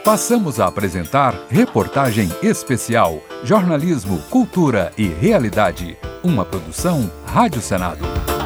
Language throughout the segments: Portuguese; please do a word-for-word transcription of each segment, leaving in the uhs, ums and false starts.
Passamos a apresentar Reportagem Especial, Jornalismo, Cultura e Realidade. Uma produção Rádio Senado.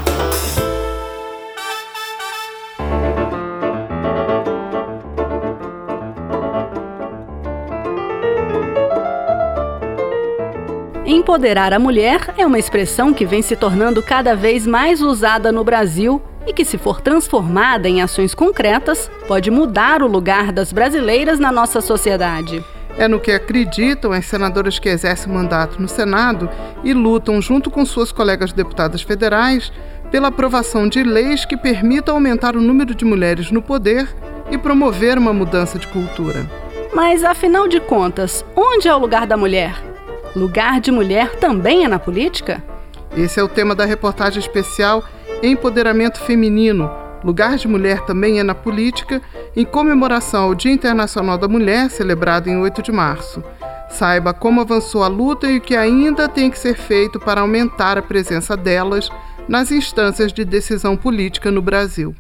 Empoderar a mulher é uma expressão que vem se tornando cada vez mais usada no Brasil e que, se for transformada em ações concretas, pode mudar o lugar das brasileiras na nossa sociedade. É no que acreditam as senadoras que exercem mandato no Senado e lutam, junto com suas colegas deputadas federais, pela aprovação de leis que permitam aumentar o número de mulheres no poder e promover uma mudança de cultura. Mas, afinal de contas, onde é o lugar da mulher? Lugar de mulher também é na política? Esse é o tema da reportagem especial Empoderamento Feminino. Lugar de mulher também é na política, em comemoração ao Dia Internacional da Mulher, celebrado em oito de março. Saiba como avançou a luta e o que ainda tem que ser feito para aumentar a presença delas nas instâncias de decisão política no Brasil.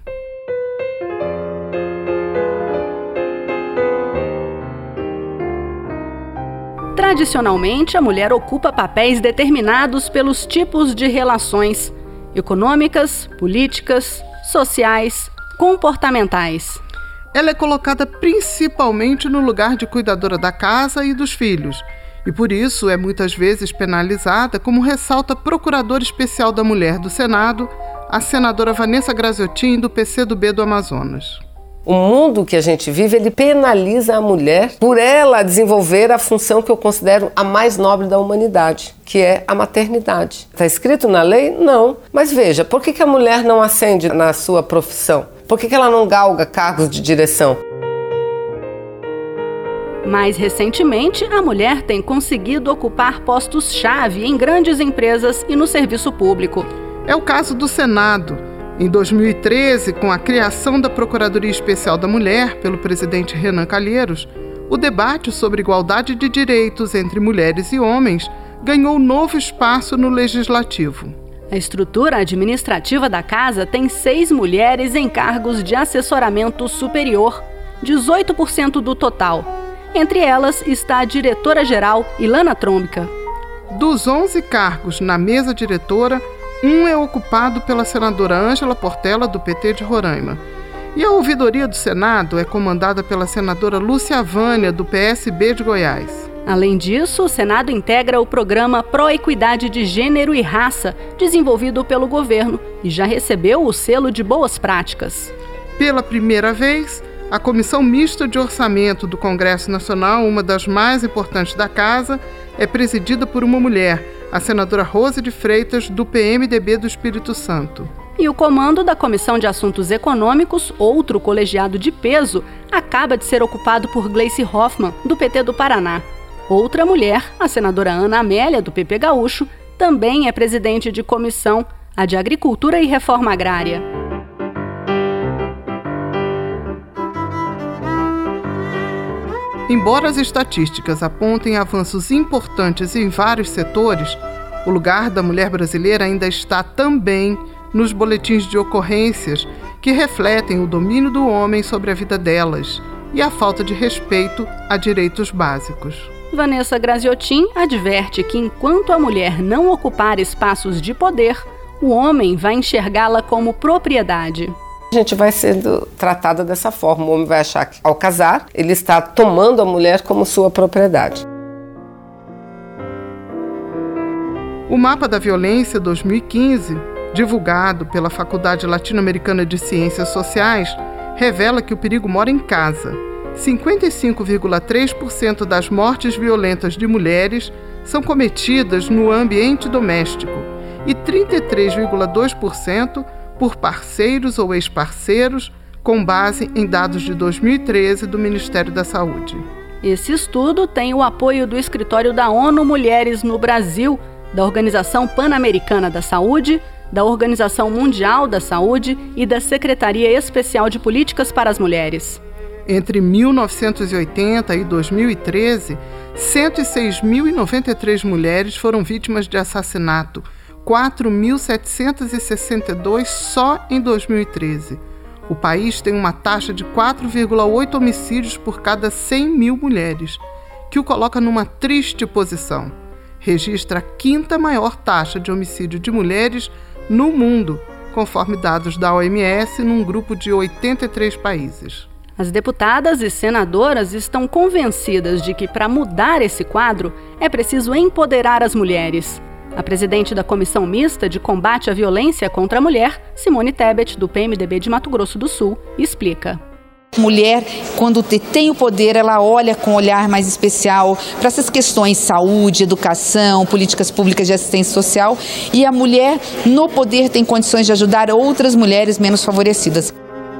Tradicionalmente, a mulher ocupa papéis determinados pelos tipos de relações econômicas, políticas, sociais, comportamentais. Ela é colocada principalmente no lugar de cuidadora da casa e dos filhos, e por isso é muitas vezes penalizada, como ressalta a Procuradora Especial da Mulher do Senado, a senadora Vanessa Graziotin, do P C do B do Amazonas. O mundo que a gente vive, ele penaliza a mulher por ela desenvolver a função que eu considero a mais nobre da humanidade, que é a maternidade. Está escrito na lei? Não. Mas veja, por que que a mulher não ascende na sua profissão? Por que que ela não galga cargos de direção? Mais recentemente, a mulher tem conseguido ocupar postos-chave em grandes empresas e no serviço público. É o caso do Senado. Em dois mil e treze, com a criação da Procuradoria Especial da Mulher pelo presidente Renan Calheiros, o debate sobre igualdade de direitos entre mulheres e homens ganhou novo espaço no Legislativo. A estrutura administrativa da Casa tem seis mulheres em cargos de assessoramento superior, dezoito por cento do total. Entre elas está a diretora-geral Ilana Trombica. Dos onze cargos na mesa diretora, um é ocupado pela senadora Ângela Portela, do P T de Roraima. E a ouvidoria do Senado é comandada pela senadora Lúcia Vânia, do P S B de Goiás. Além disso, o Senado integra o programa Pró-Equidade de Gênero e Raça, desenvolvido pelo governo, e já recebeu o selo de boas práticas. Pela primeira vez, a Comissão Mista de Orçamento do Congresso Nacional, uma das mais importantes da Casa, é presidida por uma mulher, a senadora Rose de Freitas, do P M D B do Espírito Santo. E o comando da Comissão de Assuntos Econômicos, outro colegiado de peso, acaba de ser ocupado por Gleice Hoffmann, do P T do Paraná. Outra mulher, a senadora Ana Amélia, do P P Gaúcho, também é presidente de comissão, a de Agricultura e Reforma Agrária. Embora as estatísticas apontem avanços importantes em vários setores, o lugar da mulher brasileira ainda está também nos boletins de ocorrências que refletem o domínio do homem sobre a vida delas e a falta de respeito a direitos básicos. Vanessa Graziotin adverte que enquanto a mulher não ocupar espaços de poder, o homem vai enxergá-la como propriedade. A gente vai sendo tratada dessa forma. O homem vai achar que, ao casar, ele está tomando a mulher como sua propriedade. O Mapa da Violência dois mil e quinze, divulgado pela Faculdade Latino-Americana de Ciências Sociais, revela que o perigo mora em casa. cinquenta e cinco vírgula três por cento das mortes violentas de mulheres são cometidas no ambiente doméstico e trinta e três vírgula dois por cento por parceiros ou ex-parceiros, com base em dados de dois mil e treze do Ministério da Saúde. Esse estudo tem o apoio do Escritório da ONU Mulheres no Brasil, da Organização Pan-Americana da Saúde, da Organização Mundial da Saúde e da Secretaria Especial de Políticas para as Mulheres. Entre mil novecentos e oitenta e dois mil e treze, cento e seis mil e noventa e três mulheres foram vítimas de assassinato, quatro mil setecentos e sessenta e dois só em dois mil e treze. O país tem uma taxa de quatro vírgula oito homicídios por cada cem mil mulheres, que o coloca numa triste posição. Registra a quinta maior taxa de homicídio de mulheres no mundo, conforme dados da O M S, num grupo de oitenta e três países. As deputadas e senadoras estão convencidas de que, para mudar esse quadro, é preciso empoderar as mulheres. A presidente da Comissão Mista de Combate à Violência contra a Mulher, Simone Tebet, do P M D B de Mato Grosso do Sul, explica. Mulher, quando tem o poder, ela olha com um olhar mais especial para essas questões de saúde, educação, políticas públicas de assistência social, e a mulher, no poder, tem condições de ajudar outras mulheres menos favorecidas.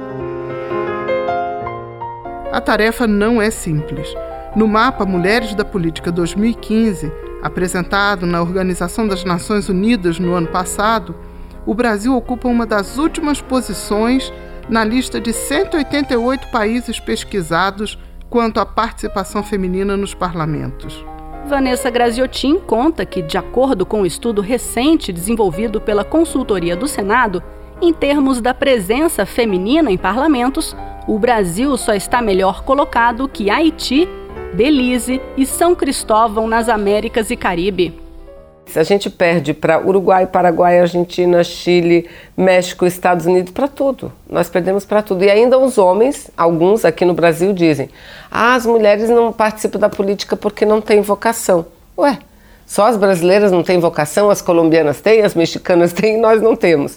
A tarefa não é simples. No mapa Mulheres da Política dois mil e quinze, apresentado na Organização das Nações Unidas no ano passado, o Brasil ocupa uma das últimas posições na lista de cento e oitenta e oito países pesquisados quanto à participação feminina nos parlamentos. Vanessa Graziotin conta que, de acordo com um estudo recente desenvolvido pela consultoria do Senado, em termos da presença feminina em parlamentos, o Brasil só está melhor colocado que Haiti, Belize e São Cristóvão nas Américas e Caribe. A gente perde para Uruguai, Paraguai, Argentina, Chile, México, Estados Unidos, para tudo. Nós perdemos para tudo. E ainda os homens, alguns aqui no Brasil, dizem: ah, as mulheres não participam da política porque não têm vocação. Ué, só as brasileiras não têm vocação, as colombianas têm, as mexicanas têm e nós não temos.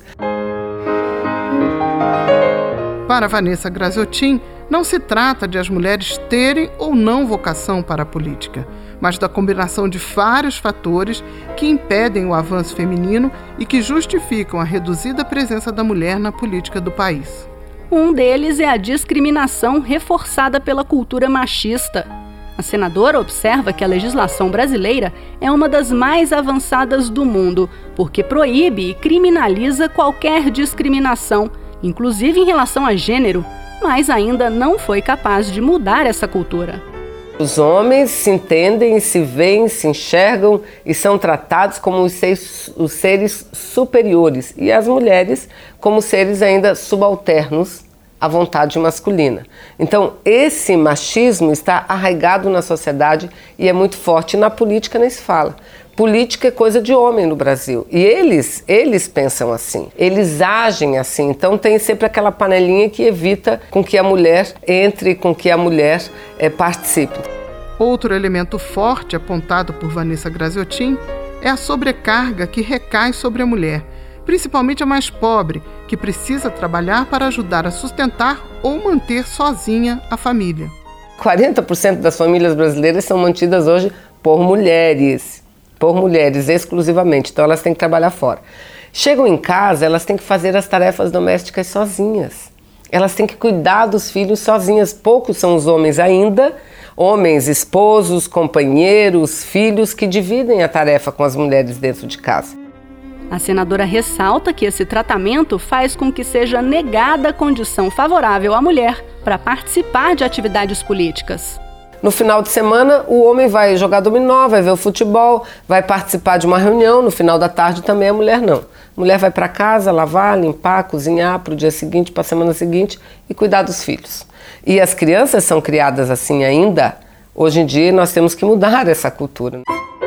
Para Vanessa Graziotin, não se trata de as mulheres terem ou não vocação para a política, mas da combinação de vários fatores que impedem o avanço feminino e que justificam a reduzida presença da mulher na política do país. Um deles é a discriminação reforçada pela cultura machista. A senadora observa que a legislação brasileira é uma das mais avançadas do mundo, porque proíbe e criminaliza qualquer discriminação, inclusive em relação a gênero, mas ainda não foi capaz de mudar essa cultura. Os homens se entendem, se veem, se enxergam e são tratados como os seres, os seres superiores e as mulheres como seres ainda subalternos à vontade masculina. Então, esse machismo está arraigado na sociedade e é muito forte. Na política nem se fala. Política é coisa de homem no Brasil. E eles, eles pensam assim, eles agem assim. Então tem sempre aquela panelinha que evita com que a mulher entre, com que a mulher é, participe. Outro elemento forte apontado por Vanessa Graziotin é a sobrecarga que recai sobre a mulher, principalmente a mais pobre, que precisa trabalhar para ajudar a sustentar ou manter sozinha a família. quarenta por cento das famílias brasileiras são mantidas hoje por mulheres. Por mulheres exclusivamente, então elas têm que trabalhar fora. Chegam em casa, elas têm que fazer as tarefas domésticas sozinhas. Elas têm que cuidar dos filhos sozinhas. Poucos são os homens ainda, homens, esposos, companheiros, filhos, que dividem a tarefa com as mulheres dentro de casa. A senadora ressalta que esse tratamento faz com que seja negada a condição favorável à mulher para participar de atividades políticas. No final de semana, o homem vai jogar dominó, vai ver o futebol, vai participar de uma reunião. No final da tarde também a mulher não. A mulher vai para casa, lavar, limpar, cozinhar para o dia seguinte, para a semana seguinte e cuidar dos filhos. E as crianças são criadas assim ainda. Hoje em dia nós temos que mudar essa cultura.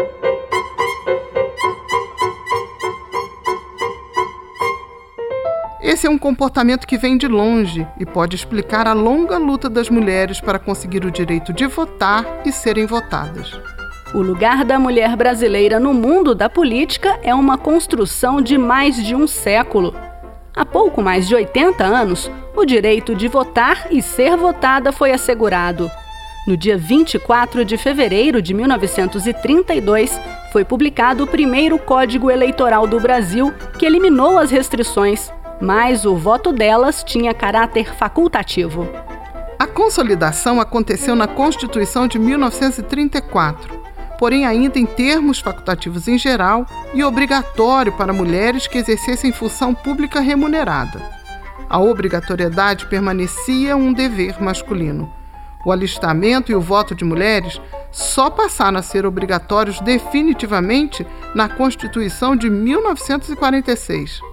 Esse é um comportamento que vem de longe e pode explicar a longa luta das mulheres para conseguir o direito de votar e serem votadas. O lugar da mulher brasileira no mundo da política é uma construção de mais de um século. Há pouco mais de oitenta anos, o direito de votar e ser votada foi assegurado. No dia vinte e quatro de fevereiro de mil novecentos e trinta e dois, foi publicado o primeiro Código Eleitoral do Brasil, que eliminou as restrições, mas o voto delas tinha caráter facultativo. A consolidação aconteceu na Constituição de mil novecentos e trinta e quatro, porém ainda em termos facultativos em geral e obrigatório para mulheres que exercessem função pública remunerada. A obrigatoriedade permanecia um dever masculino. O alistamento e o voto de mulheres só passaram a ser obrigatórios definitivamente na Constituição de mil novecentos e quarenta e seis.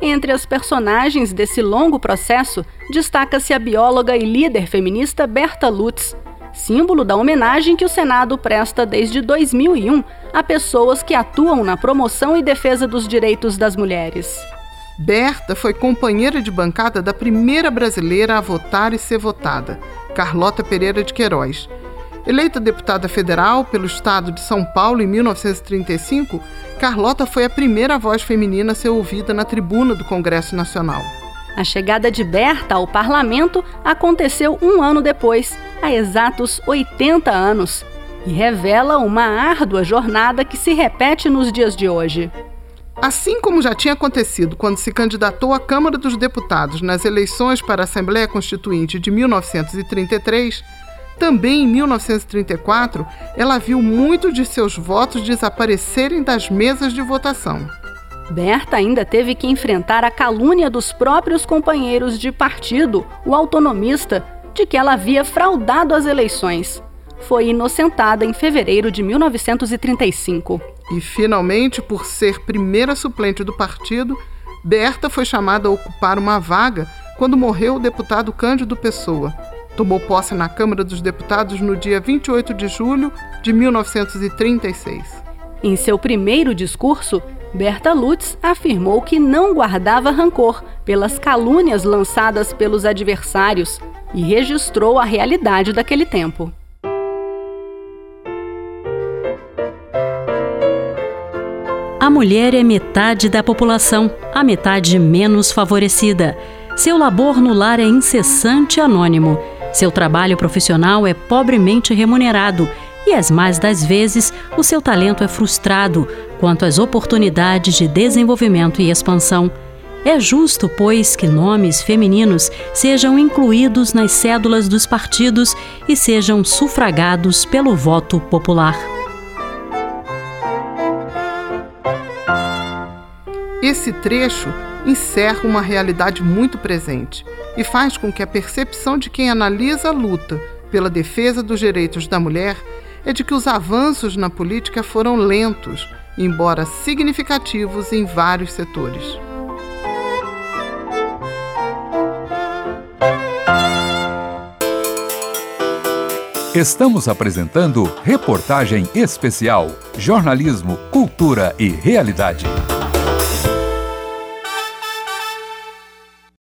Entre as personagens desse longo processo, destaca-se a bióloga e líder feminista Berta Lutz, símbolo da homenagem que o Senado presta desde dois mil e um a pessoas que atuam na promoção e defesa dos direitos das mulheres. Berta foi companheira de bancada da primeira brasileira a votar e ser votada, Carlota Pereira de Queiroz. Eleita deputada federal pelo estado de São Paulo em mil novecentos e trinta e cinco, Carlota foi a primeira voz feminina a ser ouvida na tribuna do Congresso Nacional. A chegada de Berta ao parlamento aconteceu um ano depois, há exatos oitenta anos, e revela uma árdua jornada que se repete nos dias de hoje. Assim como já tinha acontecido quando se candidatou à Câmara dos Deputados nas eleições para a Assembleia Constituinte de mil novecentos e trinta e três, também em mil novecentos e trinta e quatro, ela viu muitos de seus votos desaparecerem das mesas de votação. Berta ainda teve que enfrentar a calúnia dos próprios companheiros de partido, o autonomista, de que ela havia fraudado as eleições. Foi inocentada em fevereiro de mil novecentos e trinta e cinco. E, finalmente, por ser primeira suplente do partido, Berta foi chamada a ocupar uma vaga quando morreu o deputado Cândido Pessoa. Tomou posse na Câmara dos Deputados no dia vinte e oito de julho de mil novecentos e trinta e seis. Em seu primeiro discurso, Berta Lutz afirmou que não guardava rancor pelas calúnias lançadas pelos adversários e registrou a realidade daquele tempo. A mulher é metade da população, a metade menos favorecida. Seu labor no lar é incessante e anônimo. Seu trabalho profissional é pobremente remunerado e, as mais das vezes, o seu talento é frustrado quanto às oportunidades de desenvolvimento e expansão. É justo, pois, que nomes femininos sejam incluídos nas cédulas dos partidos e sejam sufragados pelo voto popular. Esse trecho encerra uma realidade muito presente e faz com que a percepção de quem analisa a luta pela defesa dos direitos da mulher é de que os avanços na política foram lentos, embora significativos em vários setores. Estamos apresentando Reportagem Especial, Jornalismo, Cultura e Realidade.